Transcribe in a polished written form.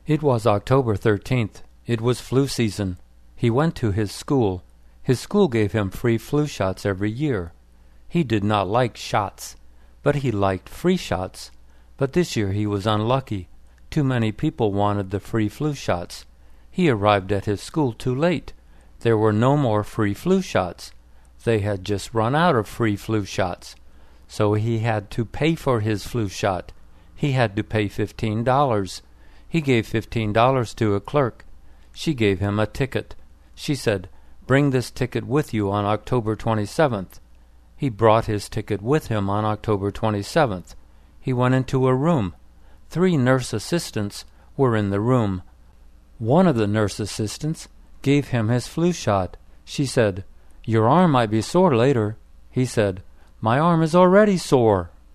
It was October 13th. It was flu season. He went to his school. His school gave him free flu shots every year. He did not like shots, but he liked free shots. But this year he was unlucky. Too many people wanted the free flu shots. He arrived at his school too late. There were no more free flu shots. They had just run out of free flu shots. So he had to pay for his flu shot. He had to pay $15. He gave $15 to a clerk. She gave him a ticket. She said, "Bring this ticket with you on October 27th. He brought his ticket with him on October 27th. He went into a room. 3 nurse assistants were in the room. One of the nurse assistants gave him his flu shot. She said, "Your arm might be sore later." He said, "My arm is already sore."